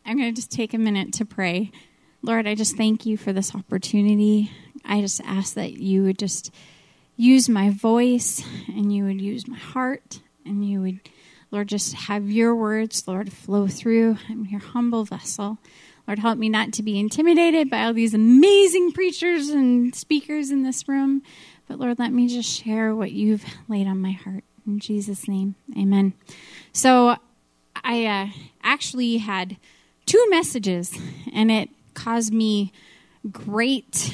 I'm going to just take a minute to pray. Lord, I just thank you for this opportunity. I just ask that you would just use my voice and you would use my heart and you would, Lord, just have your words, Lord, flow through. I'm your humble vessel. Lord, help me not to be intimidated by all these amazing preachers and speakers in this room. But Lord, let me just share what you've laid on my heart. In Jesus' name, amen. So I actually had 2 messages, and it caused me great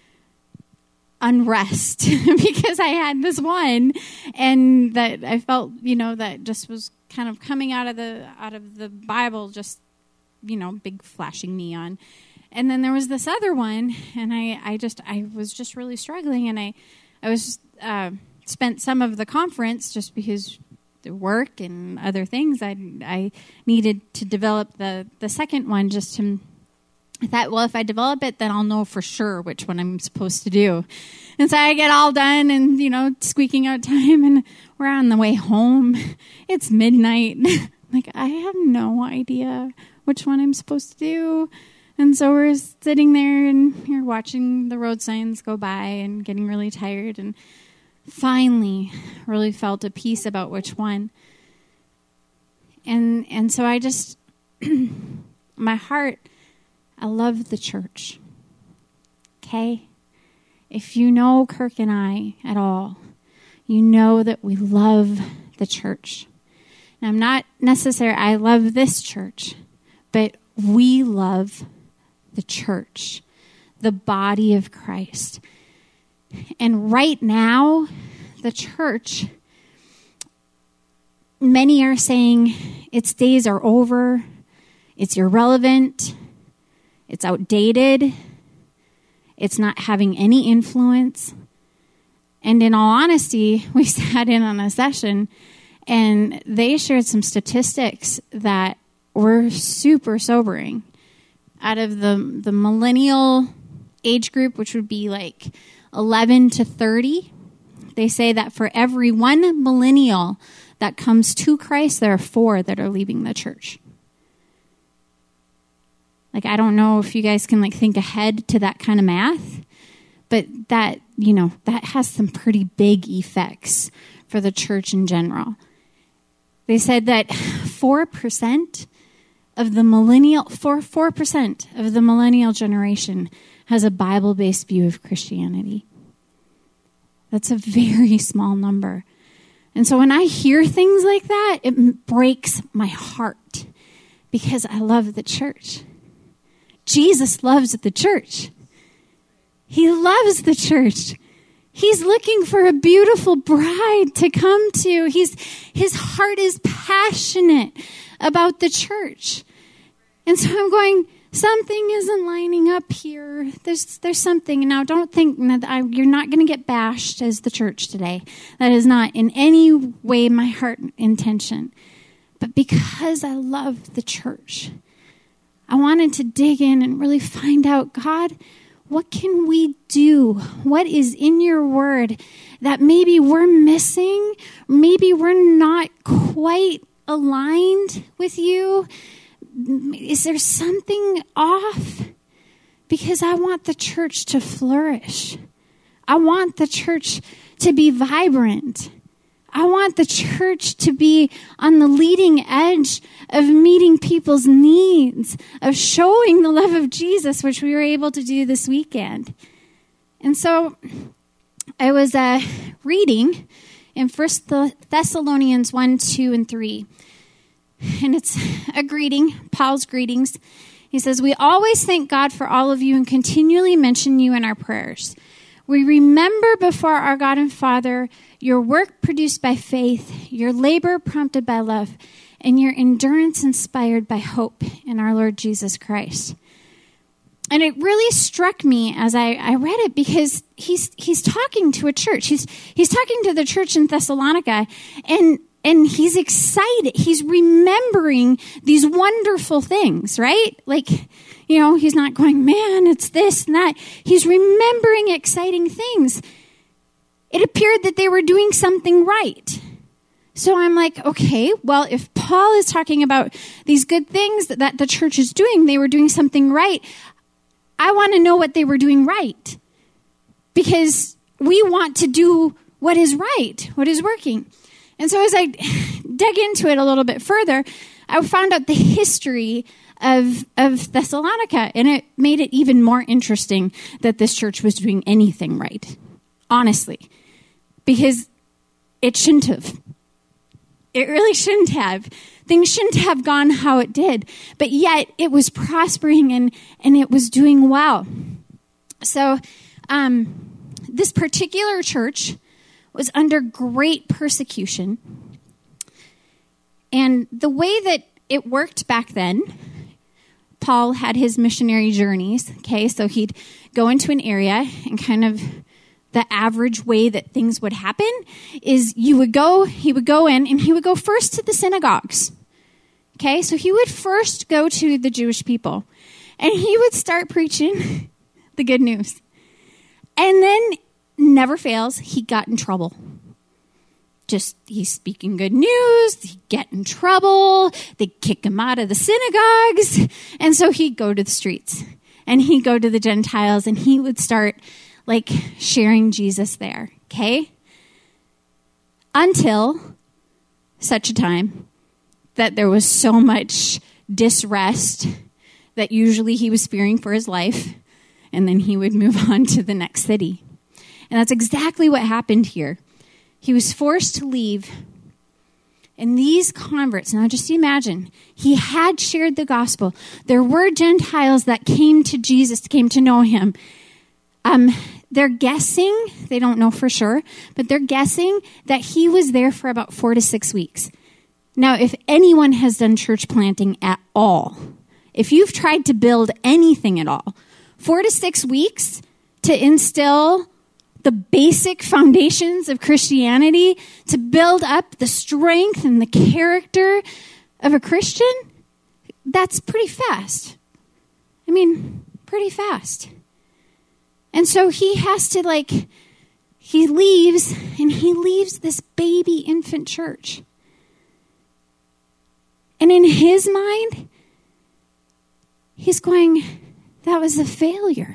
unrest because I had this one, and that I felt, that just was kind of coming out of the Bible, just, big flashing neon. And then there was this other one, and I was just really struggling, and I was spent some of the conference just because the work and other things. I needed to develop the second one just to. I thought, well, if I develop it, then I'll know for sure which one I'm supposed to do. And so I get all done and, squeaking out time, and we're on the way home. It's midnight. Like, I have no idea which one I'm supposed to do. And so we're sitting there and you're watching the road signs go by and getting really tired, and finally really felt a peace about which one. And so I just, my heart, I love the church, okay? If you know Kirk and I at all, you know that we love the church. And I'm not necessarily, I love this church, but we love the church, the body of Christ. And right now, the church, many are saying its days are over, it's irrelevant, it's outdated. It's not having any influence. And in all honesty, we sat in on a session and they shared some statistics that were super sobering. Out of the millennial age group, which would be like 11 to 30, they say that for every 1 millennial that comes to Christ, there are 4 that are leaving the church. Like, I don't know if you guys can think ahead to that kind of math, but that, that has some pretty big effects for the church in general. They said that 4% of the millennial generation has a Bible-based view of Christianity. That's a very small number. And so when I hear things like that, it breaks my heart because I love the church. Jesus loves the church. He loves the church. He's looking for a beautiful bride to come to. His heart is passionate about the church. And so I'm going, something isn't lining up here. There's something. Now, don't think that you're not going to get bashed as the church today. That is not in any way my heart intention. But because I love the church, I wanted to dig in and really find out, God, what can we do? What is in your word that maybe we're missing? Maybe we're not quite aligned with you? Is there something off? Because I want the church to flourish. I want the church to be vibrant. I want the church to be on the leading edge of meeting people's needs, of showing the love of Jesus, which we were able to do this weekend. And so I was reading in 1 Thessalonians 1, 2, and 3. And it's a greeting, Paul's greetings. He says, "We always thank God for all of you and continually mention you in our prayers. We remember before our God and Father your work produced by faith, your labor prompted by love, and your endurance inspired by hope in our Lord Jesus Christ." And it really struck me as I read it because he's talking to a church. He's talking to the church in Thessalonica, and he's excited. He's remembering these wonderful things, right? He's not going, man, it's this and that. He's remembering exciting things. It appeared that they were doing something right. So I'm like, okay, well, if Paul is talking about these good things that the church is doing, they were doing something right. I want to know what they were doing right, because we want to do what is right, what is working. And so as I dug into it a little bit further, I found out the history of Thessalonica, and it made it even more interesting that this church was doing anything right, honestly, because it shouldn't have. It really shouldn't have. Things shouldn't have gone how it did, but yet it was prospering and it was doing well. So this particular church was under great persecution. And the way that it worked back then, Paul had his missionary journeys, okay? So he'd go into an area, and kind of the average way that things would happen is he would go in, and he would go first to the synagogues, okay? So he would first go to the Jewish people, and he would start preaching the good news. And then, never fails, he got in trouble. He's speaking good news, he'd get in trouble, they'd kick him out of the synagogues, and so he'd go to the streets, and he'd go to the Gentiles, and he would start, sharing Jesus there, okay? Until such a time that there was so much disrest that usually he was fearing for his life, and then he would move on to the next city. And that's exactly what happened here. He was forced to leave. And these converts, now just imagine, he had shared the gospel. There were Gentiles that came to Jesus, came to know him. They're guessing, they don't know for sure, but they're guessing that he was there for about 4 to 6 weeks. Now, if anyone has done church planting at all, if you've tried to build anything at all, 4 to 6 weeks to instill the basic foundations of Christianity, to build up the strength and the character of a Christian, that's pretty fast. I mean, pretty fast. And so he has to he leaves this baby infant church. And in his mind, he's going, that was a failure.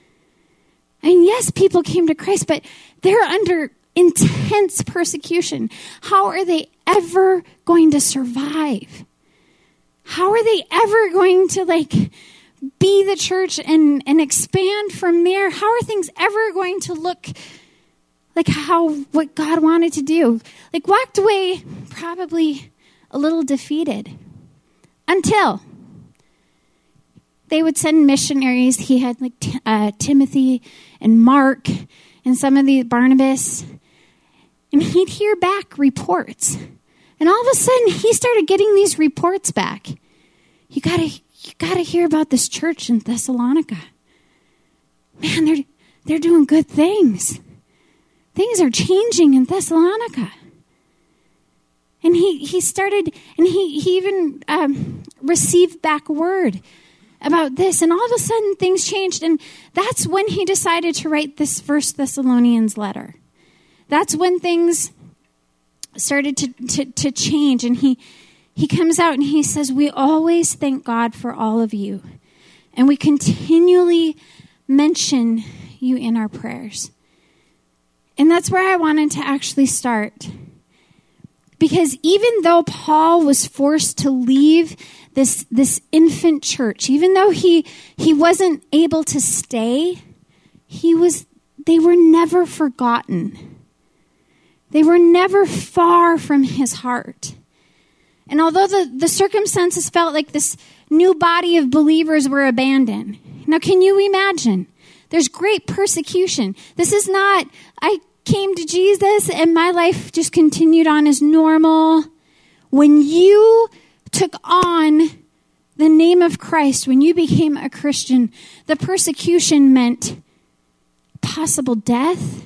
And yes, people came to Christ, but they're under intense persecution. How are they ever going to survive? How are they ever going to be the church and expand from there? How are things ever going to look like what God wanted to do? Walked away probably a little defeated until they would send missionaries. He had Timothy and Mark and some of the Barnabas, and he'd hear back reports. And all of a sudden, he started getting these reports back. You gotta hear about this church in Thessalonica. Man, they're doing good things. Things are changing in Thessalonica. And he started, and he even received back word about this, and all of a sudden things changed, and that's when he decided to write this First Thessalonians letter. That's when things started to change, and he comes out and he says, we always thank God for all of you, and we continually mention you in our prayers. And that's where I wanted to actually start. Because even though Paul was forced to leave this infant church, even though he wasn't able to stay, they were never forgotten. They were never far from his heart. And although the circumstances felt like this new body of believers were abandoned. Now, can you imagine? There's great persecution. This is not, I came to Jesus and my life just continued on as normal. When you took on the name of Christ, when you became a Christian, the persecution meant possible death.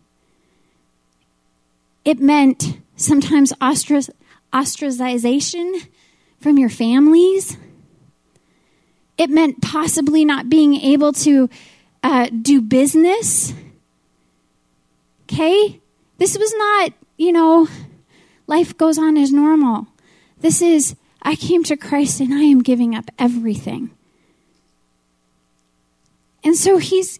It meant sometimes ostracization from your families. It meant possibly not being able to do business. Okay? This was not, life goes on as normal. This is, I came to Christ and I am giving up everything. And so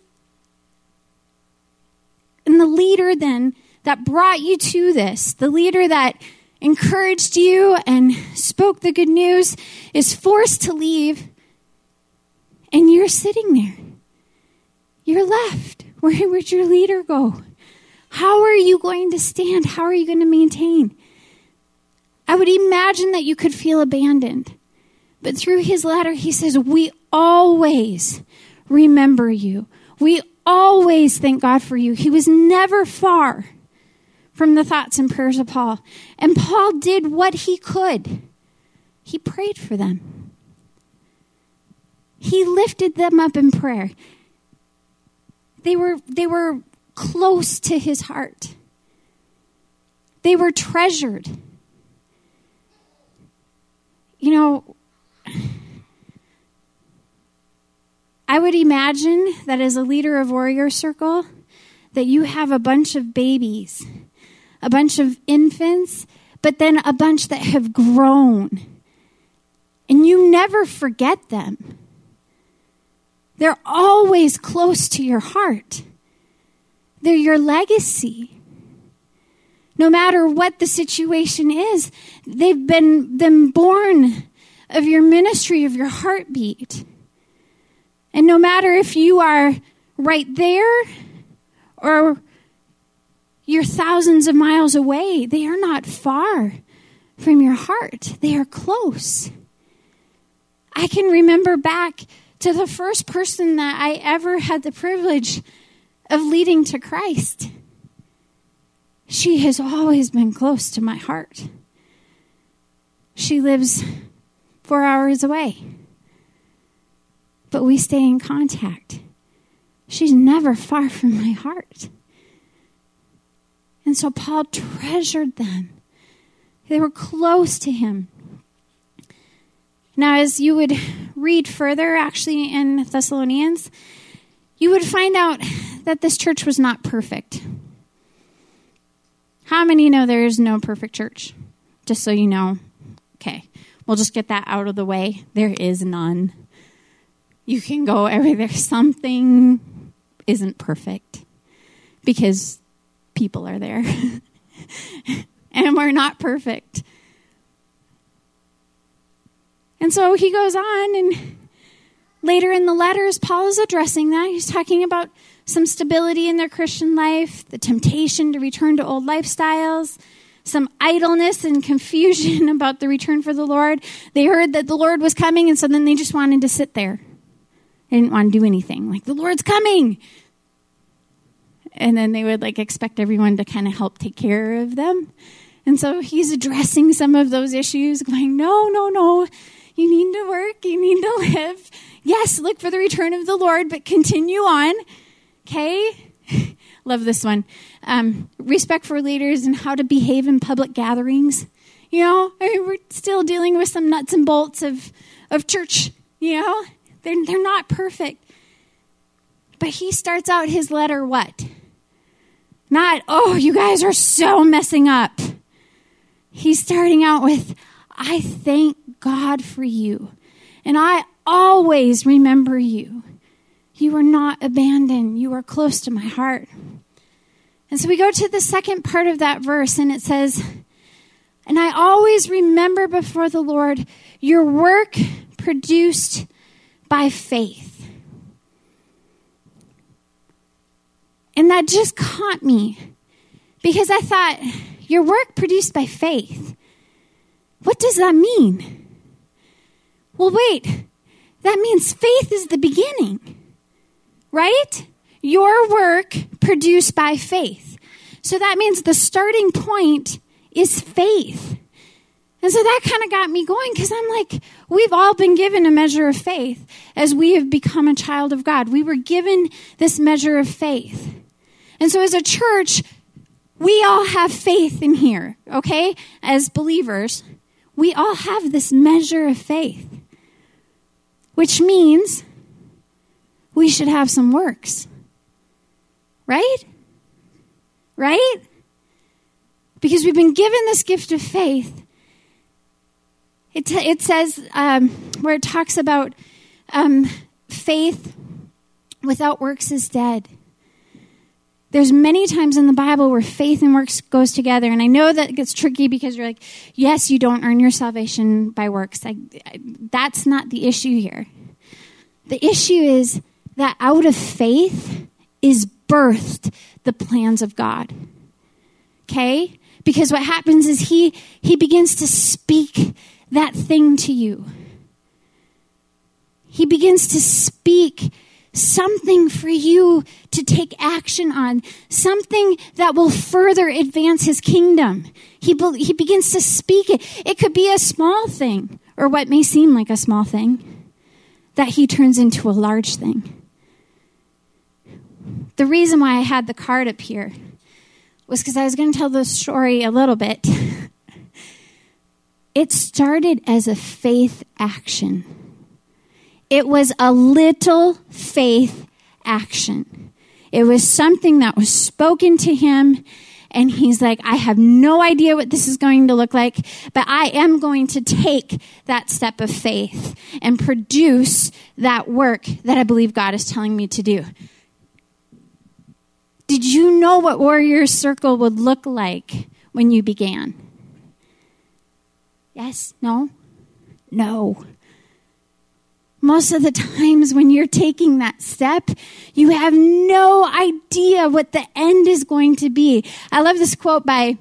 and the leader then that brought you to this, the leader that encouraged you and spoke the good news, is forced to leave, and you're sitting there. You're left. Where'd your leader go? How are you going to stand? How are you going to maintain? I would imagine that you could feel abandoned. But through his letter, he says, we always remember you. We always thank God for you. He was never far from the thoughts and prayers of Paul. And Paul did what he could. He prayed for them. He lifted them up in prayer. They were close to his heart. They were treasured. You know, I would imagine that as a leader of Warrior Circle, that you have a bunch of babies, a bunch of infants, but then a bunch that have grown. And you never forget them. They're always close to your heart. They're your legacy. No matter what the situation is, they've been born of your ministry, of your heartbeat. And no matter if you are right there or you're thousands of miles away, they are not far from your heart. They are close. I can remember back to the first person that I ever had the privilege of leading to Christ. She has always been close to my heart. She lives 4 hours away. But we stay in contact. She's never far from my heart. And so Paul treasured them. They were close to him. Now, as you would read further, actually in Thessalonians, you would find out that this church was not perfect. How many know there is no perfect church? Just so you know. Okay, we'll just get that out of the way. There is none. You can go everywhere. Something isn't perfect because people are there. And we're not perfect. And so he goes on, and later in the letters, Paul is addressing that. He's talking about some stability in their Christian life, the temptation to return to old lifestyles, some idleness and confusion about the return for the Lord. They heard that the Lord was coming, and so then they just wanted to sit there. They didn't want to do anything. Like, the Lord's coming. And then they would expect everyone to kind of help take care of them. And so he's addressing some of those issues, going, no. You need to work. You need to live. Yes, look for the return of the Lord, but continue on. Okay? Love this one. Respect for leaders and how to behave in public gatherings. You know, we're still dealing with some nuts and bolts of church. You know, they're not perfect. But he starts out his letter what? Not, oh, you guys are so messing up. He's starting out with, I thank God for you. And I always remember you. You are not abandoned. You are close to my heart. And so we go to the second part of that verse, and it says, and I always remember before the Lord your work produced by faith. And that just caught me because I thought, your work produced by faith. What does that mean? Well, wait, that means faith is the beginning, right? Your work produced by faith. So that means the starting point is faith. And so that kind of got me going because I'm like, we've all been given a measure of faith as we have become a child of God. We were given this measure of faith. And so as a church, we all have faith in here, okay? As believers, we all have this measure of faith, which means we should have some works, right? Right? Because we've been given this gift of faith. It says, where it talks about faith without works is dead. There's many times in the Bible where faith and works goes together. And I know that gets tricky because you're like, yes, you don't earn your salvation by works. That's not the issue here. The issue is that out of faith is birthed the plans of God. Okay? Because what happens is he begins to speak that thing to you. He begins to speak something for you to take action on, something that will further advance his kingdom. He begins to speak it. It could be a small thing, or what may seem like a small thing, that he turns into a large thing. The reason why I had the card up here was because I was going to tell the story a little bit. It started as a faith action. It was a little faith action. It was something that was spoken to him, and he's like, I have no idea what this is going to look like, but I am going to take that step of faith and produce that work that I believe God is telling me to do. Did you know what Warrior Circle would look like when you began? Yes? No? No. Most of the times when you're taking that step, you have no idea what the end is going to be. I love this quote by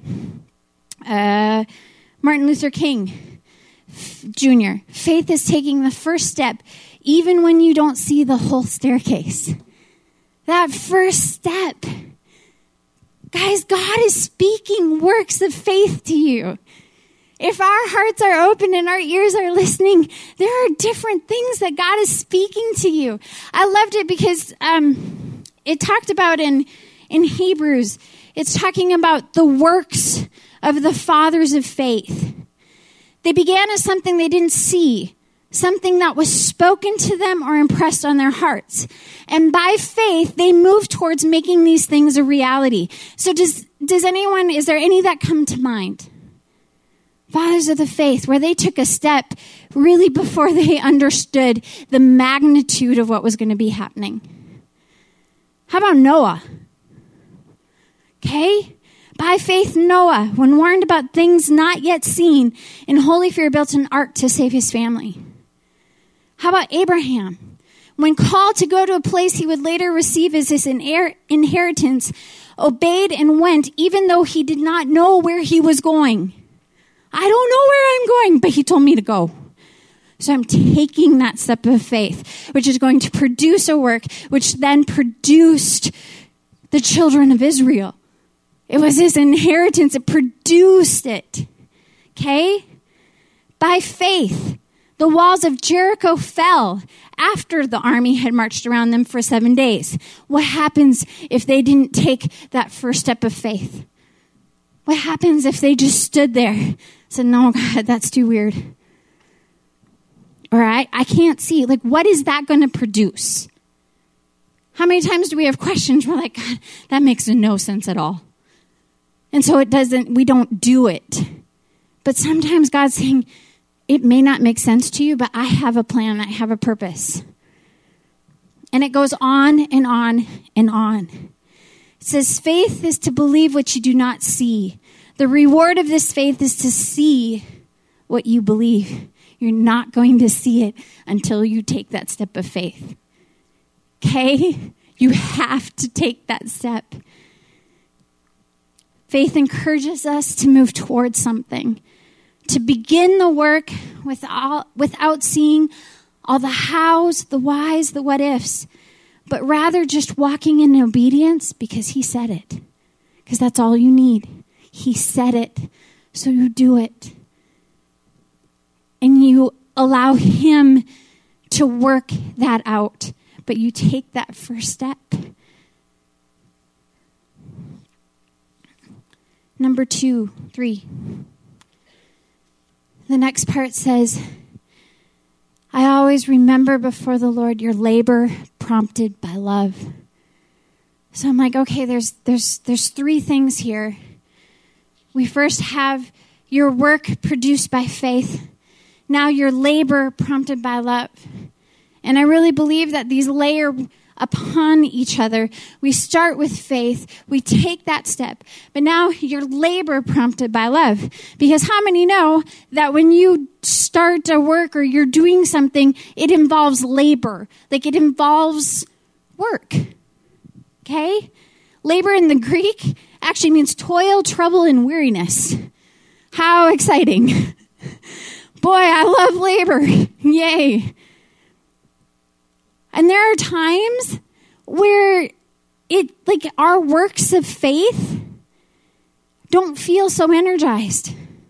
Martin Luther King Jr. Faith is taking the first step, even when you don't see the whole staircase. That first step. Guys, God is speaking works of faith to you. If our hearts are open and our ears are listening, there are different things that God is speaking to you. I loved it because it talked about in Hebrews, it's talking about the works of the fathers of faith. They began as something they didn't see, something that was spoken to them or impressed on their hearts. And by faith, they moved towards making these things a reality. So is there any that come to mind? Fathers of the faith, where they took a step really before they understood the magnitude of what was going to be happening. How about Noah? Okay? By faith, Noah, when warned about things not yet seen, in holy fear built an ark to save his family. How about Abraham? When called to go to a place he would later receive as his inheritance, obeyed and went, even though he did not know where he was going. I don't know where I'm going, but he told me to go. So I'm taking that step of faith, which is going to produce a work, which then produced the children of Israel. It was his inheritance. It produced it. Okay? By faith, the walls of Jericho fell after the army had marched around them for 7 days. What happens if they didn't take that first step of faith? What happens if they just stood there? Said, no, God, that's too weird. Or I can't see. Like, what is that going to produce? How many times do we have questions? We're like, God, that makes no sense at all. And so we don't do it. But sometimes God's saying, it may not make sense to you, but I have a plan. I have a purpose. And it goes on and on and on. It says, faith is to believe what you do not see. The reward of this faith is to see what you believe. You're not going to see it until you take that step of faith. Okay? You have to take that step. Faith encourages us to move towards something, to begin the work without seeing all the hows, the whys, the what ifs, but rather just walking in obedience because he said it. Because that's all you need. He said it, so you do it. And you allow him to work that out, but you take that first step. Number 3. The next part says, I always remember before the Lord your labor prompted by love. So I'm like, okay, there's 3 things here. We first have your work produced by faith. Now your labor prompted by love. And I really believe that these layer upon each other. We start with faith. We take that step. But now your labor prompted by love. Because how many know that when you start a work or you're doing something, it involves labor. Like it involves work. Okay? Labor in the Greek actually means toil, trouble, and weariness. How exciting. Boy, I love labor. Yay. And there are times where our works of faith don't feel so energized.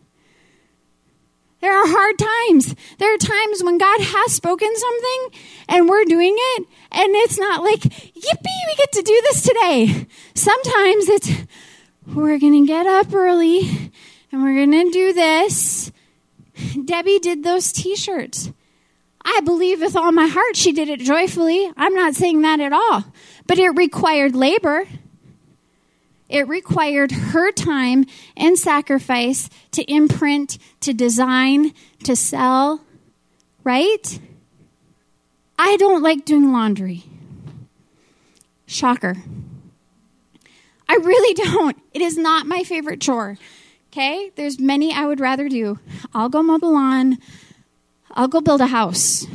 There are hard times. There are times when God has spoken something and we're doing it, and it's not like, yippee, we get to do this today. Sometimes it's, we're going to get up early and we're going to do this. Debbie did those t-shirts. I believe with all my heart she did it joyfully. I'm not saying that at all. But it required labor. It required her time and sacrifice to imprint, to design, to sell. Right? I don't like doing laundry. Shocker. I really don't. It is not my favorite chore. Okay? There's many I would rather do. I'll go mow the lawn. I'll go build a house.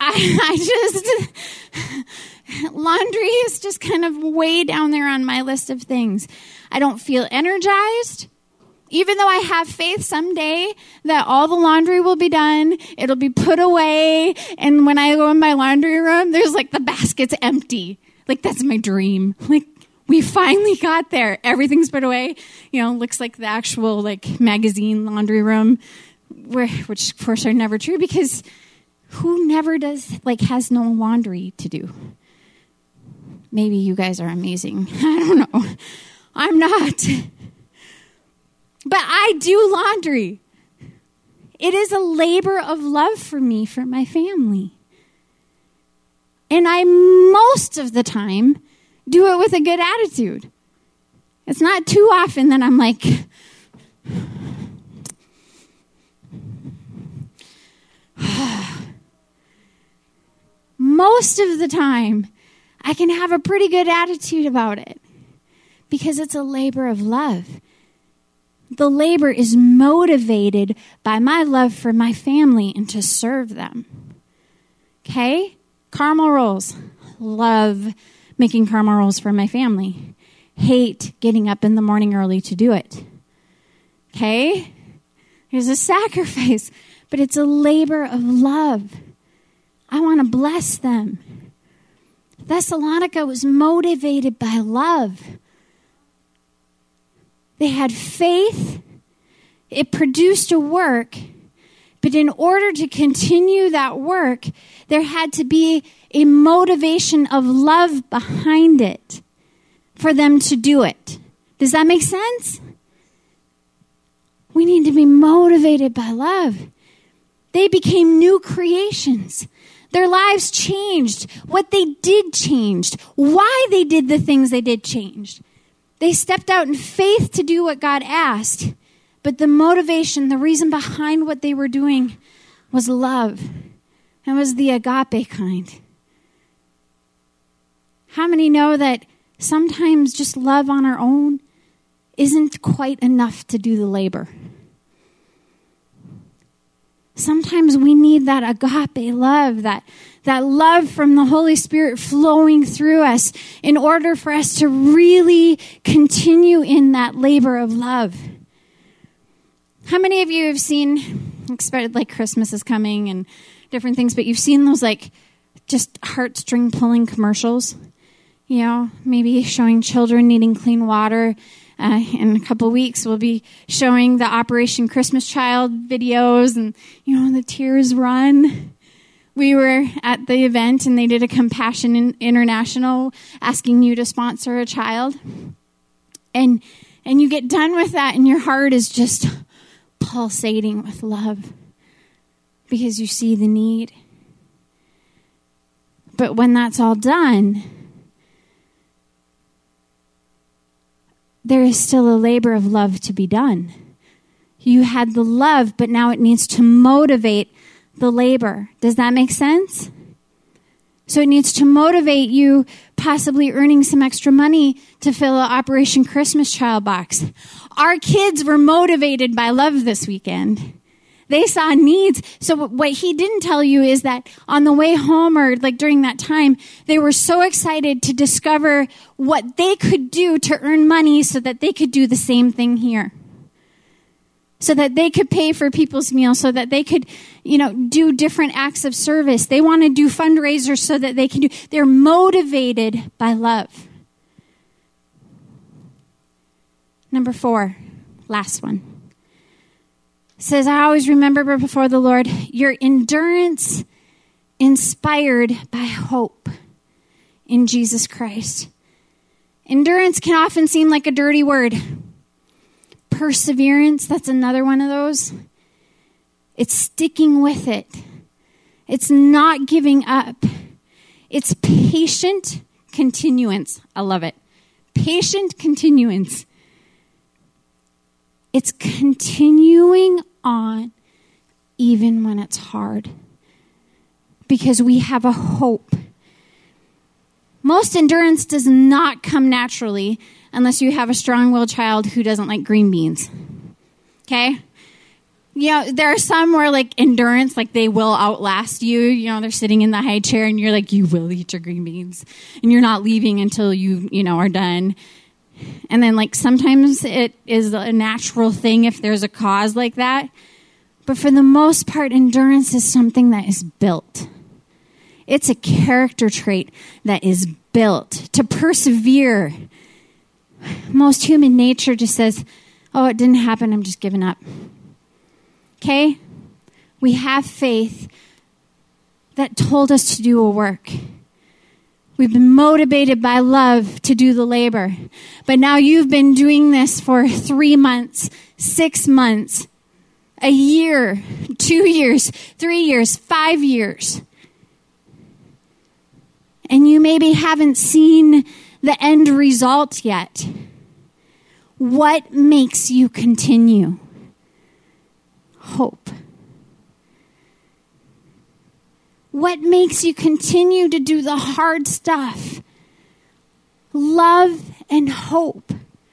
Laundry is just kind of way down there on my list of things. I don't feel energized. Even though I have faith someday that all the laundry will be done, it'll be put away, and when I go in my laundry room, there's like the basket's empty. Like that's my dream. Like we finally got there. Everything's put away. Looks like the actual like magazine laundry room. Which of course are never true, because who never has no laundry to do? Maybe you guys are amazing. I don't know. I'm not. But I do laundry. It is a labor of love for me, for my family. And I, most of the time, do it with a good attitude. It's not too often that I'm like, most of the time, I can have a pretty good attitude about it because it's a labor of love. The labor is motivated by my love for my family and to serve them. Okay? Caramel rolls. Love making caramel rolls for my family. Hate getting up in the morning early to do it. Okay? There's a sacrifice, but it's a labor of love. I want to bless them. Thessalonica was motivated by love. They had faith. It produced a work. But in order to continue that work, there had to be a motivation of love behind it for them to do it. Does that make sense? We need to be motivated by love. They became new creations. Their lives changed. What they did changed. Why they did the things they did changed. They stepped out in faith to do what God asked. But the motivation, the reason behind what they were doing was love. It was the agape kind. How many know that sometimes just love on our own isn't quite enough to do the labor? Sometimes we need that agape love, that love from the Holy Spirit flowing through us in order for us to really continue in that labor of love. How many of you have seen, expected like Christmas is coming and different things, but you've seen those like just heartstring pulling commercials? Maybe showing children needing clean water. In a couple weeks, we'll be showing the Operation Christmas Child videos, and, the tears run. We were at the event, and they did a Compassion International asking you to sponsor a child. And you get done with that, and your heart is just pulsating with love because you see the need. But when that's all done, there is still a labor of love to be done. You had the love, but now it needs to motivate the labor. Does that make sense? So it needs to motivate you possibly earning some extra money to fill an Operation Christmas Child box. Our kids were motivated by love this weekend. They saw needs. So what he didn't tell you is that on the way home or like during that time, they were so excited to discover what they could do to earn money so that they could do the same thing here. So that they could pay for people's meals, so that they could, do different acts of service. They want to do fundraisers so that they can do. They're motivated by love. Number 4, last one. Says, I always remember before the Lord, your endurance inspired by hope in Jesus Christ. Endurance can often seem like a dirty word. Perseverance, that's another one of those. It's sticking with it. It's not giving up. It's patient continuance. I love it. Patient continuance. It's continuing on even when it's hard. Because we have a hope. Most endurance does not come naturally unless you have a strong-willed child who doesn't like green beans. Okay? There are some where endurance, they will outlast you. They're sitting in the high chair and you're like, you will eat your green beans. And you're not leaving until you are done. And then sometimes it is a natural thing if there's a cause like that. But for the most part, endurance is something that is built. It's a character trait that is built to persevere. Most human nature just says, oh, it didn't happen, I'm just giving up. Okay? We have faith that told us to do a work. We've been motivated by love to do the labor. But now you've been doing this for 3 months, 6 months, a year, 2 years, 3 years, 5 years. And you maybe haven't seen the end result yet. What makes you continue? Hope. What makes you continue to do the hard stuff? Love and hope.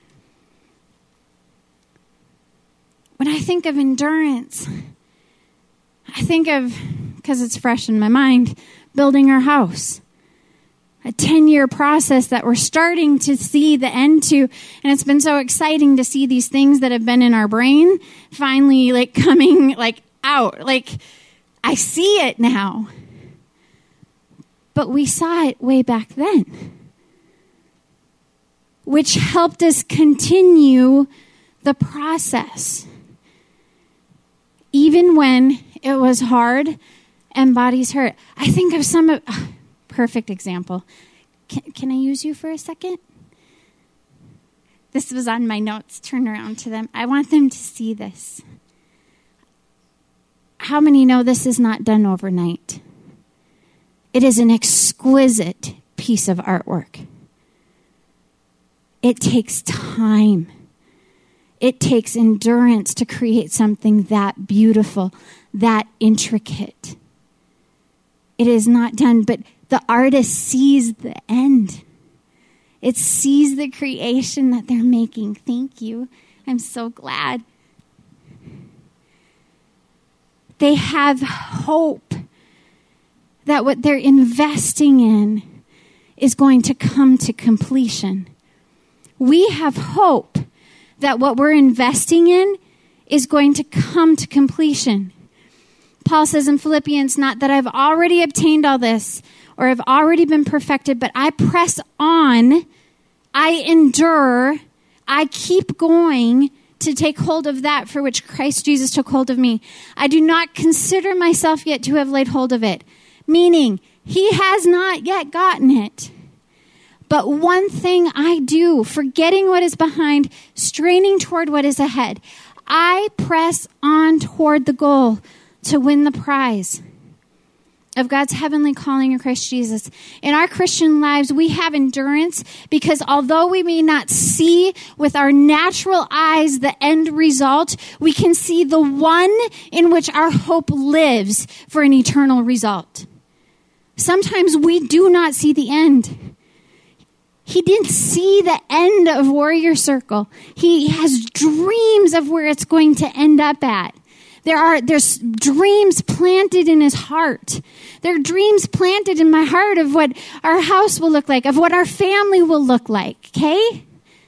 When I think of endurance, I think of, because it's fresh in my mind, building our house. A 10-year process that we're starting to see the end to. And it's been so exciting to see these things that have been in our brain finally coming out. I see it now. But we saw it way back then, which helped us continue the process. Even when it was hard and bodies hurt. I think of perfect example. Can I use you for a second? This was on my notes. Turn around to them. I want them to see this. How many know this is not done overnight? It is an exquisite piece of artwork. It takes time. It takes endurance to create something that beautiful, that intricate. It is not done, but the artist sees the end. It sees the creation that they're making. Thank you. I'm so glad. They have hope that what they're investing in is going to come to completion. We have hope that what we're investing in is going to come to completion. Paul says in Philippians, not that I've already obtained all this or have already been perfected, but I press on, I endure, I keep going to take hold of that for which Christ Jesus took hold of me. I do not consider myself yet to have laid hold of it. Meaning, he has not yet gotten it. But one thing I do, forgetting what is behind, straining toward what is ahead, I press on toward the goal to win the prize. of God's heavenly calling in Christ Jesus. In our Christian lives, we have endurance because although we may not see with our natural eyes the end result, we can see the one in which our hope lives for an eternal result. Sometimes we do not see the end. He didn't see the end of Warrior Circle. He has dreams of where it's going to end up at. There's dreams planted in his heart. There are dreams planted in my heart of what our house will look like, of what our family will look like, okay?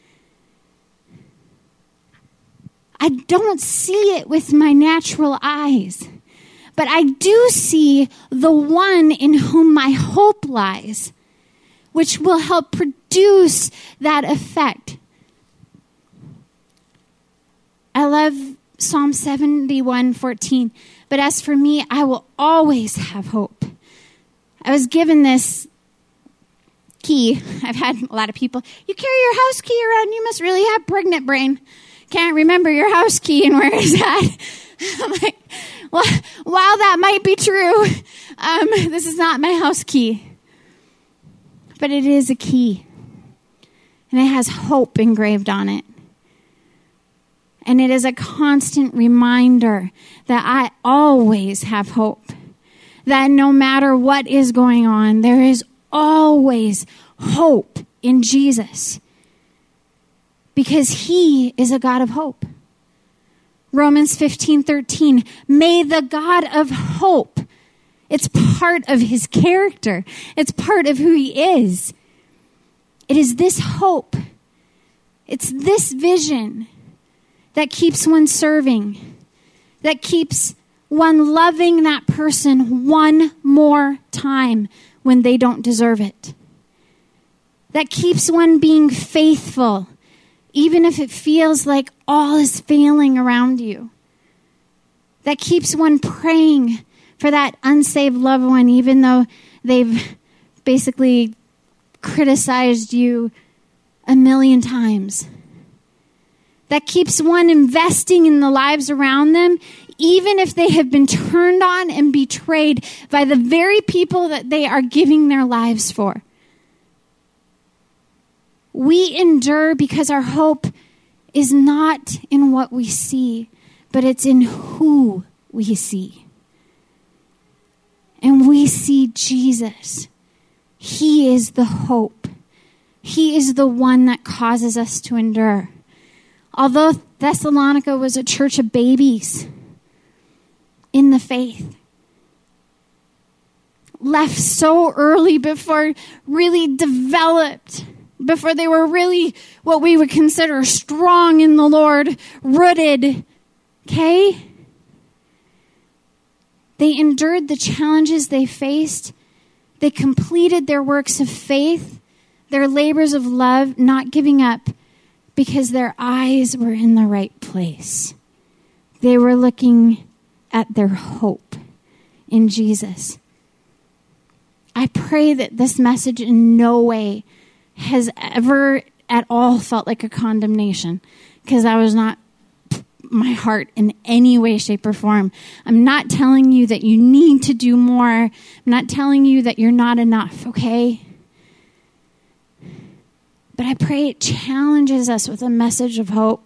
I don't see it with my natural eyes, but I do see the one in whom my hope lies, which will help produce that effect. I love Psalm 71:14. But as for me, I will always have hope. I was given this key. I've had a lot of people, you carry your house key around, you must really have pregnant brain. Can't remember your house key and where is that? I'm like, well, while that might be true, this is not my house key. But it is a key. And it has hope engraved on it. And it is a constant reminder that I always have hope. That no matter what is going on, there is always hope in Jesus. Because he is a God of hope. Romans 15:13. May the God of hope. It's part of his character. It's part of who he is. It is this hope. It's this vision that keeps one serving, that keeps one loving that person one more time when they don't deserve it, that keeps one being faithful, even if it feels like all is failing around you, that keeps one praying for that unsaved loved one, even though they've basically criticized you a million times. That keeps one investing in the lives around them, even if they have been turned on and betrayed by the very people that they are giving their lives for. We endure because our hope is not in what we see, but it's in who we see. And we see Jesus. He is the hope. He is the one that causes us to endure. Although Thessalonica was a church of babies in the faith, left so early before really developed, before they were really what we would consider strong in the Lord, rooted, okay? They endured the challenges they faced. They completed their works of faith, their labors of love, not giving up, because their eyes were in the right place. They were looking at their hope in Jesus. I pray that this message in no way has ever at all felt like a condemnation, because that was not my heart in any way, shape, or form. I'm not telling you that you need to do more. I'm not telling you that you're not enough, okay? But I pray it challenges us with a message of hope.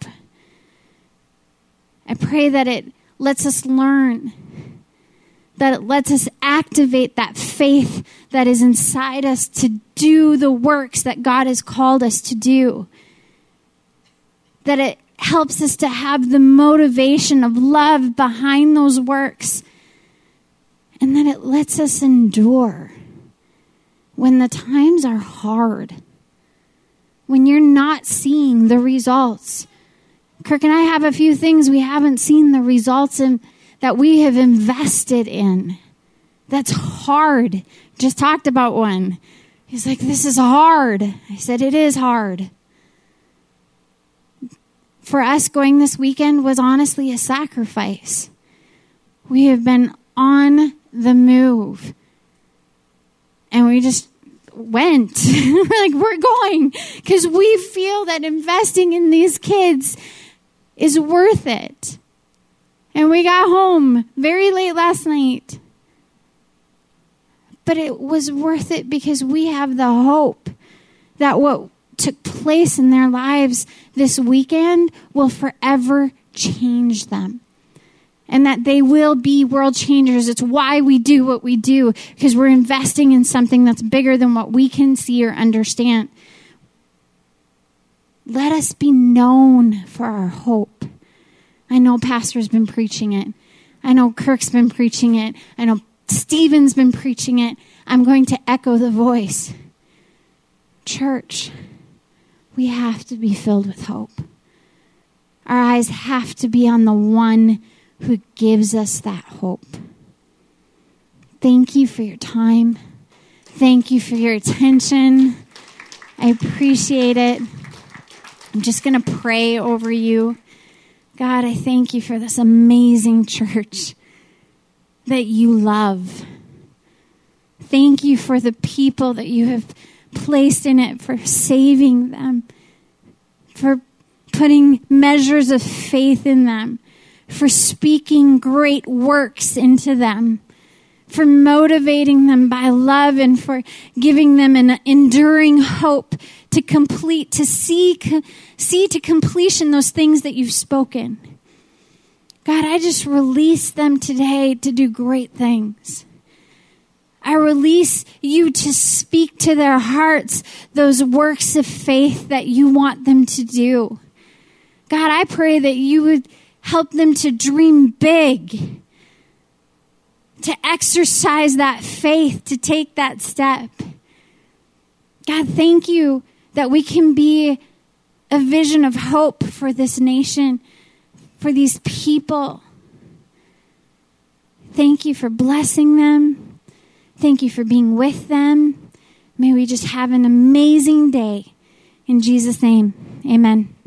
I pray that it lets us learn, that it lets us activate that faith that is inside us to do the works that God has called us to do. That it helps us to have the motivation of love behind those works. And that it lets us endure when the times are hard. When you're not seeing the results. Kirk and I have a few things we haven't seen the results in that we have invested in. That's hard. Just talked about one. He's like, this is hard. I said, it is hard. For us, going this weekend was honestly a sacrifice. We have been on the move. And we just went. We're going. Because we feel that investing in these kids is worth it. And we got home very late last night. but it was worth it because we have the hope that what took place in their lives this weekend will forever change them. And that they will be world changers. It's why we do what we do, because we're investing in something that's bigger than what we can see or understand. Let us be known for our hope. I know Pastor's been preaching it. I know Kirk's been preaching it. I know Stephen's been preaching it. I'm going to echo the voice. Church, we have to be filled with hope. Our eyes have to be on the one who gives us that hope. Thank you for your time. Thank you for your attention. I appreciate it. I'm just going to pray over you. God, I thank you for this amazing church that you love. Thank you for the people that you have placed in it, for saving them, for putting measures of faith in them, for speaking great works into them, for motivating them by love, and for giving them an enduring hope to complete, to see to completion those things that you've spoken. God, I just release them today to do great things. I release you to speak to their hearts those works of faith that you want them to do. God, I pray that you would help them to dream big, to exercise that faith, to take that step. God, thank you that we can be a vision of hope for this nation, for these people. Thank you for blessing them. Thank you for being with them. May we just have an amazing day. In Jesus' name, amen.